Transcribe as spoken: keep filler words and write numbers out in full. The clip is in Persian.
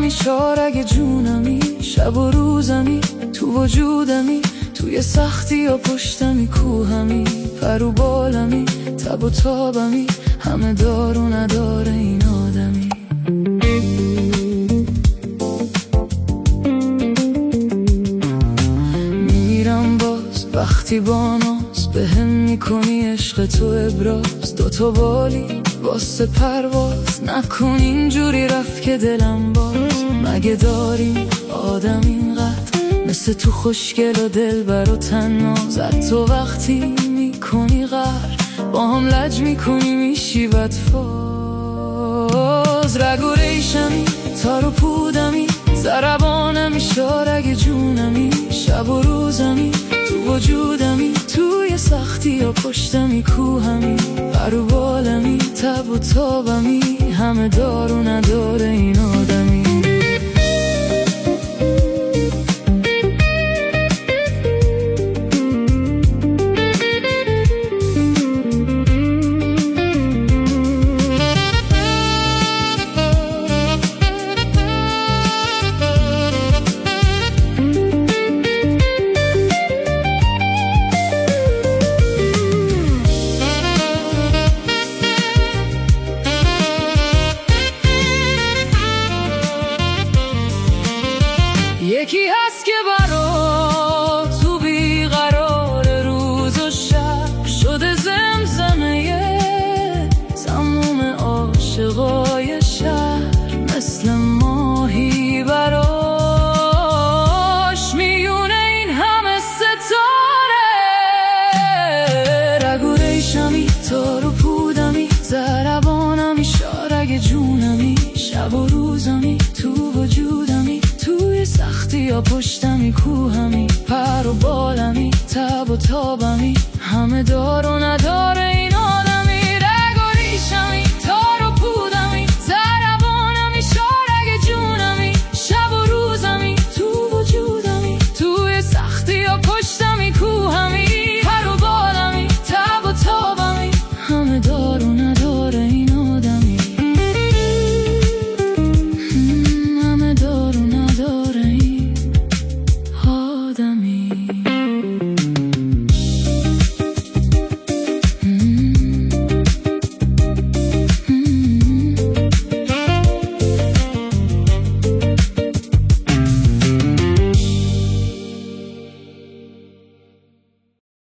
ربانمی شارگ جونمی، شب و روزمی تو وجودمی، توی سختی و پشتمی کوهمی، پر و بالمی تب و تابمی، همه دار و نداره این آدمی. میمیرم باز وقتی با ناز به هم میکنی عشق تو ابراز، دوتا بالی واسه پرواز نکن اینجوری رفت که دلم باز. مگه داریم آدم اینقدر مثل تو خوشگل و دلبر و تنازت؟ تو وقتی میکنی غر با هم لج میکنی میشی بدفاز. رگ و ریشمی تار و پودمی، ضربانمی شارگ جونمی، شب و روزمی تو وجودمی، توی سختی یا پشتمی کوهمی، پر و بالمی تب و تابمی، همه دار و نداره این آدمی. یکی هست که برا تو بیقرار روز و شب شده زمزمه تموم عاشقای شهر، مثل ماهی براش میونه این همه ستاره. رگ و ریشمی تار و پودمی، ضربانمی شارگ جونمی، شب و روزمی تو وجودمی، توی سختی یا پشتمی کوهمی، پر و بالمی تب و تابمی، همه دار و نداره این